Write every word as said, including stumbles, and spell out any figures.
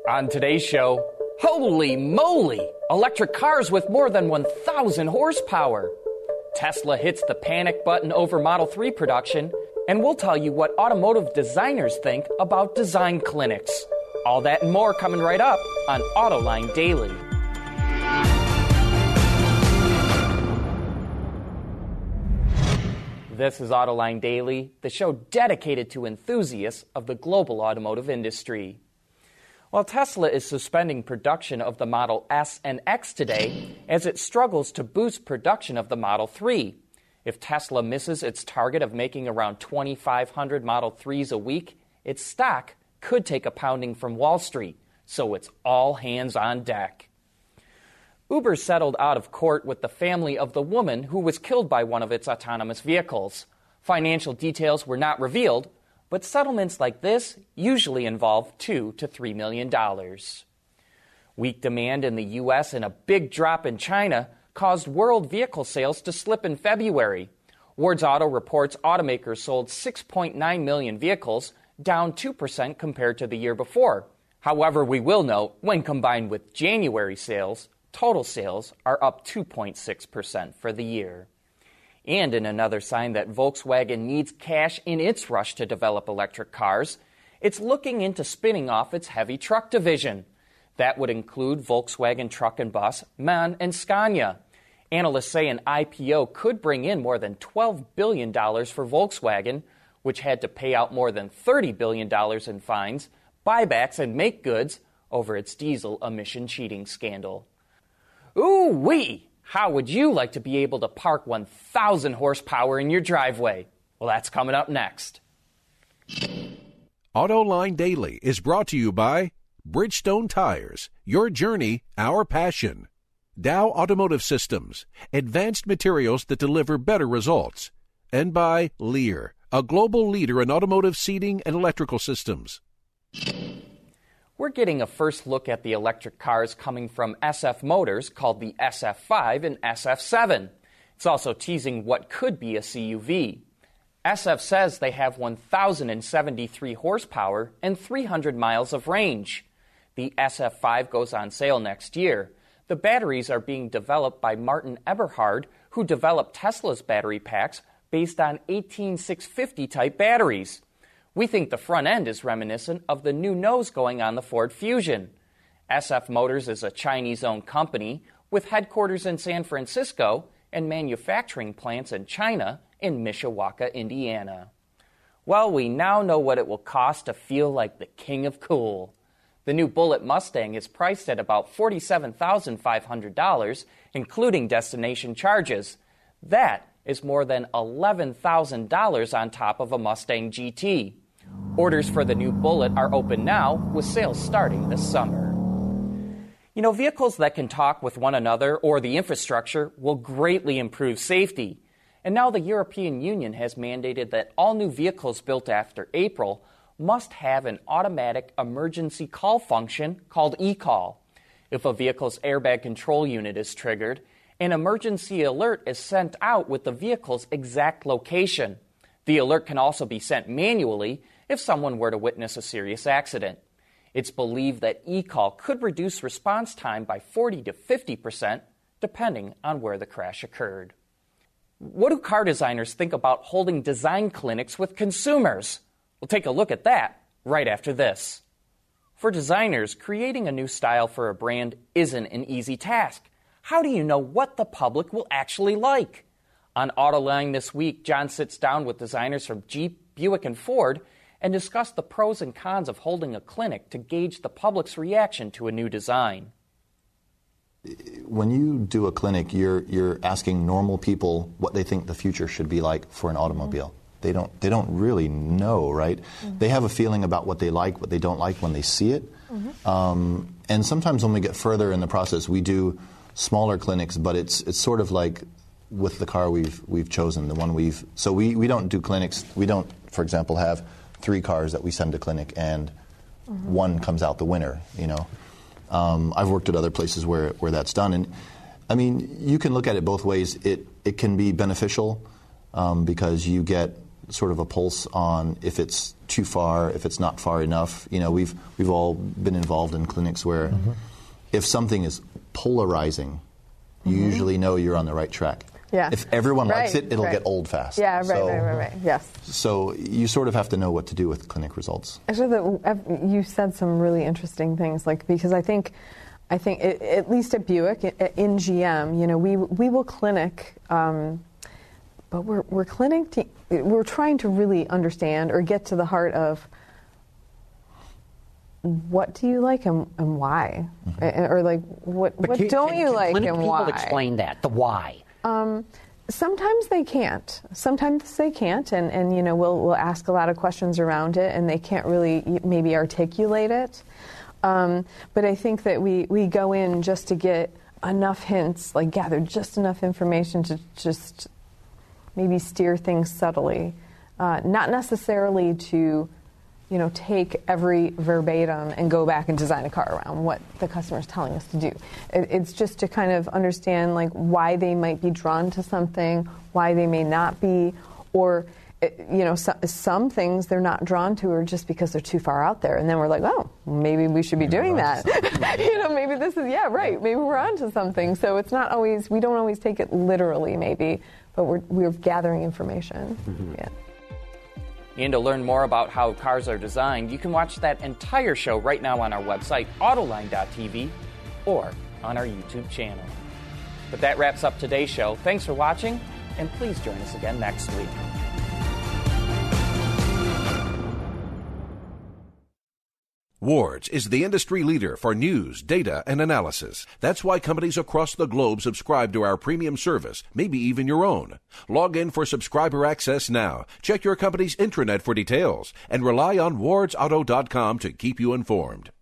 On today's show, holy moly! Electric cars with more than one thousand horsepower. Tesla hits the panic button over Model three production, and we'll tell you what automotive designers think about design clinics. All that and more coming right up on Autoline Daily. This is Autoline Daily, the show dedicated to enthusiasts of the global automotive industry. While Tesla is suspending production of the Model S and X today as it struggles to boost production of the Model three. If Tesla misses its target of making around twenty-five hundred Model threes a week, its stock could take a pounding from Wall Street, so it's all hands on deck. Uber settled out of court with the family of the woman who was killed by one of its autonomous vehicles. Financial details were not revealed, but settlements like this usually involve two to three million dollars. Weak demand in the U S and a big drop in China caused world vehicle sales to slip in February. Wards Auto reports automakers sold six point nine million vehicles, down two percent compared to the year before. However, we will note, when combined with January sales, total sales are up two point six percent for the year. And in another sign that Volkswagen needs cash in its rush to develop electric cars, it's looking into spinning off its heavy truck division. That would include Volkswagen Truck and Bus, MAN, and Scania. Analysts say an I P O could bring in more than twelve billion dollars for Volkswagen, which had to pay out more than thirty billion dollars in fines, buybacks, and make goods over its diesel emission cheating scandal. Ooh-wee! How would you like to be able to park one thousand horsepower in your driveway? Well, that's coming up next. Autoline Daily is brought to you by Bridgestone Tires, your journey, our passion. Dow Automotive Systems, advanced materials that deliver better results. And by Lear, a global leader in automotive seating and electrical systems. We're getting a first look at the electric cars coming from S F Motors called the S F five and S F seven. It's also teasing what could be a C U V. S F says they have one thousand seventy-three horsepower and three hundred miles of range. The S F five goes on sale next year. The batteries are being developed by Martin Eberhard, who developed Tesla's battery packs based on eighteen six fifty type batteries. We think the front end is reminiscent of the new nose going on the Ford Fusion. S F Motors is a Chinese-owned company with headquarters in San Francisco and manufacturing plants in China in Mishawaka, Indiana. Well, we now know what it will cost to feel like the king of cool. The new Bullitt Mustang is priced at about forty-seven thousand five hundred dollars, including destination charges. That is more than eleven thousand dollars on top of a Mustang G T. Orders for the new Bullitt are open now, with sales starting this summer. You know, vehicles that can talk with one another or the infrastructure will greatly improve safety. And now the European Union has mandated that all new vehicles built after April must have an automatic emergency call function called eCall. If a vehicle's airbag control unit is triggered, an emergency alert is sent out with the vehicle's exact location. The alert can also be sent manually if someone were to witness a serious accident. It's believed that eCall could reduce response time by forty to fifty percent, depending on where the crash occurred. What do car designers think about holding design clinics with consumers? We'll take a look at that right after this. For designers, creating a new style for a brand isn't an easy task. How do you know what the public will actually like? On Autoline this week, John sits down with designers from Jeep, Buick, and Ford and discuss the pros and cons of holding a clinic to gauge the public's reaction to a new design. When you do a clinic, you're you're asking normal people what they think the future should be like for an automobile. Mm-hmm. They don't they don't really know, right? Mm-hmm. They have a feeling about what they like, what they don't like when they see it. Mm-hmm. Um, and sometimes when we get further in the process, we do smaller clinics, but it's it's sort of like with the car we've we've chosen, the one we've so we, we don't do clinics. We don't, for example, have three cars that we send to clinic and mm-hmm. one comes out the winner, you know. Um, I've worked at other places where where that's done, and I mean, you can look at it both ways. It it can be beneficial um, because you get sort of a pulse on if it's too far, if it's not far enough. You know, we've we've all been involved in clinics where mm-hmm. if something is polarizing, you mm-hmm. usually know you're on the right track. Yeah. If everyone right, likes it, it'll right. get old fast. Yeah, right, so, right, right, right. Yes. So you sort of have to know what to do with clinic results. Actually, the, you said some really interesting things, like because I think, I think it, at least at Buick, in G M, you know, we we will clinic, um, but we're we're clinic. To, we're trying to really understand or get to the heart of what do you like and, and why, mm-hmm. or like what but what can, don't can, you can like and people why? Explain that, the why. Um, sometimes they can't. Sometimes they can't, and, and you know we'll we'll ask a lot of questions around it, and they can't really maybe articulate it. Um, but I think that we, we go in just to get enough hints, like gather just enough information to just maybe steer things subtly, uh, not necessarily to, you know, take every verbatim and go back and design a car around what the customer is telling us to do. It, it's just to kind of understand like why they might be drawn to something, why they may not be, or you know, so, some things they're not drawn to are just because they're too far out there, and then we're like, oh, maybe we should be doing that. You know, maybe this is yeah, right. Maybe we're onto something. So it's not always we don't always take it literally, maybe, but we're we're gathering information. Mm-hmm. Yeah. And to learn more about how cars are designed, you can watch that entire show right now on our website, autoline dot t v, or on our YouTube channel. But that wraps up today's show. Thanks for watching, and please join us again next week. Wards is the industry leader for news, data, and analysis. That's why companies across the globe subscribe to our premium service, maybe even your own. Log in for subscriber access now. Check your company's intranet for details and rely on wards auto dot com to keep you informed.